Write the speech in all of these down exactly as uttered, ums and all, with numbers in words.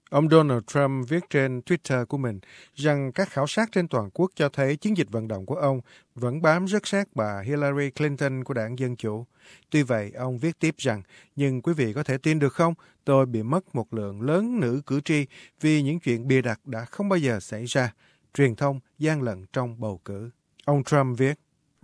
Ông Donald Trump viết trên Twitter của mình rằng các khảo sát trên toàn quốc cho thấy chiến dịch vận động của ông vẫn bám rất sát bà Hillary Clinton của đảng Dân Chủ. Tuy vậy, ông viết tiếp rằng, nhưng quý vị có thể tin được không, tôi bị mất một lượng lớn nữ cử tri vì những chuyện bịa đặt đã không bao giờ xảy ra. Truyền thông gian lận trong bầu cử. Ông Trump viết,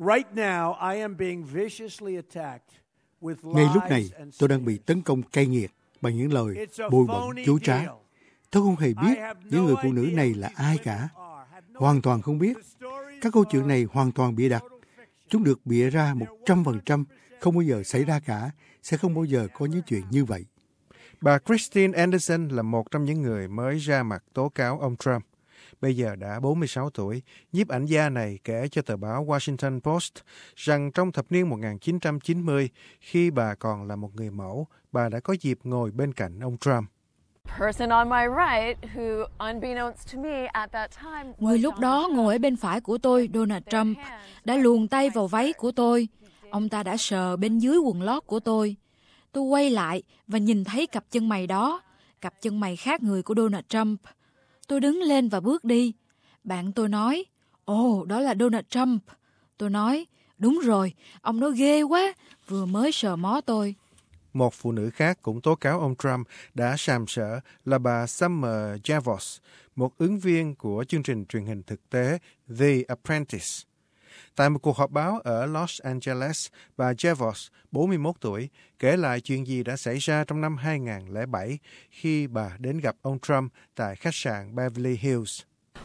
ngay lúc này, tôi đang bị tấn công cay nghiệt bằng những lời bôi bẩn dối trá. Tôi không hề biết những người phụ nữ này là ai cả. Hoàn toàn không biết. Các câu chuyện này hoàn toàn bịa đặt. Chúng được bịa ra một trăm phần trăm, không bao giờ xảy ra cả, sẽ không bao giờ có những chuyện như vậy. Bà Christine Anderson là một trong những người mới ra mặt tố cáo ông Trump. Bây giờ đã bốn mươi sáu tuổi, nhiếp ảnh gia này kể cho tờ báo Washington Post rằng trong thập niên một nghìn chín trăm chín mươi, khi bà còn là một người mẫu, bà đã có dịp ngồi bên cạnh ông Trump. Người lúc đó ngồi ở bên phải của tôi, Donald Trump, đã luồn tay vào váy của tôi. Ông ta đã sờ bên dưới quần lót của tôi. Tôi quay lại và nhìn thấy cặp chân mày đó, cặp chân mày khác người của Donald Trump. Tôi đứng lên và bước đi. Bạn tôi nói, ồ, oh, đó là Donald Trump. Tôi nói, đúng rồi, ông đó ghê quá, vừa mới sờ mó tôi. Một phụ nữ khác cũng tố cáo ông Trump đã sàm sỡ là bà Summer Javos, một ứng viên của chương trình truyền hình thực tế The Apprentice. Tại một cuộc họp báo ở Los Angeles, bà Javos, bốn mươi mốt tuổi, kể lại chuyện gì đã xảy ra trong năm hai nghìn lẻ bảy khi bà đến gặp ông Trump tại khách sạn Beverly Hills.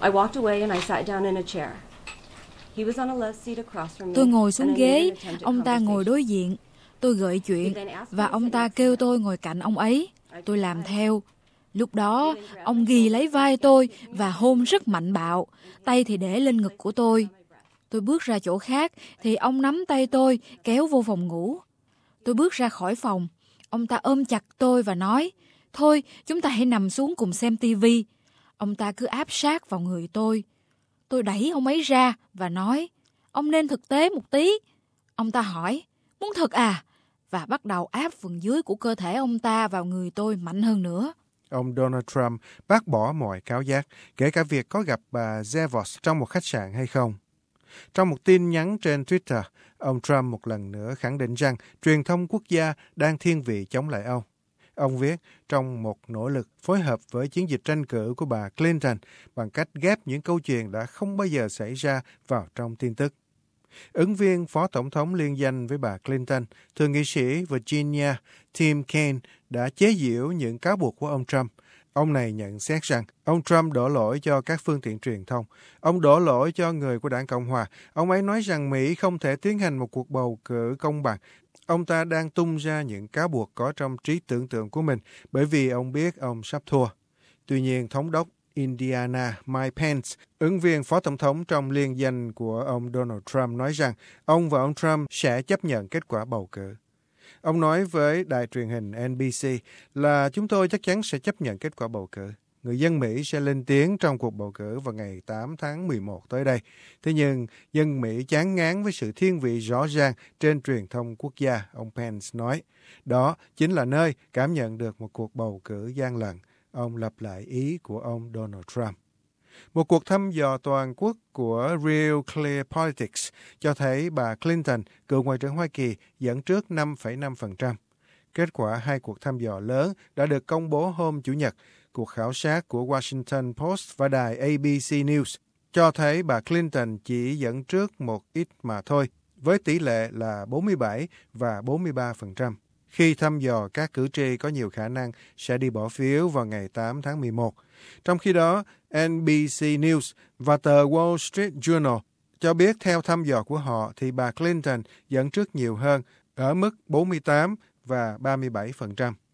Tôi ngồi xuống ghế, ông ta ngồi đối diện. Tôi gợi chuyện và ông ta kêu tôi ngồi cạnh ông ấy. Tôi làm theo. Lúc đó, ông ghì lấy vai tôi và hôn rất mạnh bạo, tay thì để lên ngực của tôi. Tôi bước ra chỗ khác thì ông nắm tay tôi kéo vô phòng ngủ. Tôi bước ra khỏi phòng, ông ta ôm chặt tôi và nói, thôi chúng ta hãy nằm xuống cùng xem tivi. Ông ta cứ áp sát vào người tôi. Tôi đẩy ông ấy ra và nói, ông nên thực tế một tí. Ông ta hỏi, muốn thật à? Và bắt đầu áp phần dưới của cơ thể ông ta vào người tôi mạnh hơn nữa. Ông Donald Trump bác bỏ mọi cáo giác, kể cả việc có gặp bà Zavos trong một khách sạn hay không. Trong một tin nhắn trên Twitter, ông Trump một lần nữa khẳng định rằng truyền thông quốc gia đang thiên vị chống lại ông. Ông viết trong một nỗ lực phối hợp với chiến dịch tranh cử của bà Clinton bằng cách ghép những câu chuyện đã không bao giờ xảy ra vào trong tin tức. Ứng viên phó tổng thống liên danh với bà Clinton, thượng nghị sĩ Virginia Tim Kaine đã chế giễu những cáo buộc của ông Trump. Ông này nhận xét rằng ông Trump đổ lỗi cho các phương tiện truyền thông. Ông đổ lỗi cho người của đảng Cộng Hòa. Ông ấy nói rằng Mỹ không thể tiến hành một cuộc bầu cử công bằng. Ông ta đang tung ra những cáo buộc có trong trí tưởng tượng của mình bởi vì ông biết ông sắp thua. Tuy nhiên, thống đốc Indiana Mike Pence, ứng viên phó tổng thống trong liên danh của ông Donald Trump, nói rằng ông và ông Trump sẽ chấp nhận kết quả bầu cử. Ông nói với đài truyền hình N B C là chúng tôi chắc chắn sẽ chấp nhận kết quả bầu cử. Người dân Mỹ sẽ lên tiếng trong cuộc bầu cử vào ngày tám tháng mười một tới đây. Thế nhưng, dân Mỹ chán ngán với sự thiên vị rõ ràng trên truyền thông quốc gia, ông Pence nói. Đó chính là nơi cảm nhận được một cuộc bầu cử gian lận. Ông lặp lại ý của ông Donald Trump. Một cuộc thăm dò toàn quốc của Real Clear Politics cho thấy bà Clinton, cựu Ngoại trưởng Hoa Kỳ, dẫn trước năm phẩy năm phần trăm. Kết quả hai cuộc thăm dò lớn đã được công bố hôm Chủ nhật. Cuộc khảo sát của Washington Post và đài A B C News cho thấy bà Clinton chỉ dẫn trước một ít mà thôi, với tỷ lệ là bốn mươi bảy và bốn mươi ba phần trăm. Khi thăm dò các cử tri có nhiều khả năng sẽ đi bỏ phiếu vào ngày tám tháng mười một. Trong khi đó, N B C News và tờ Wall Street Journal cho biết theo thăm dò của họ thì bà Clinton dẫn trước nhiều hơn ở mức bốn mươi tám và ba mươi bảy phần trăm.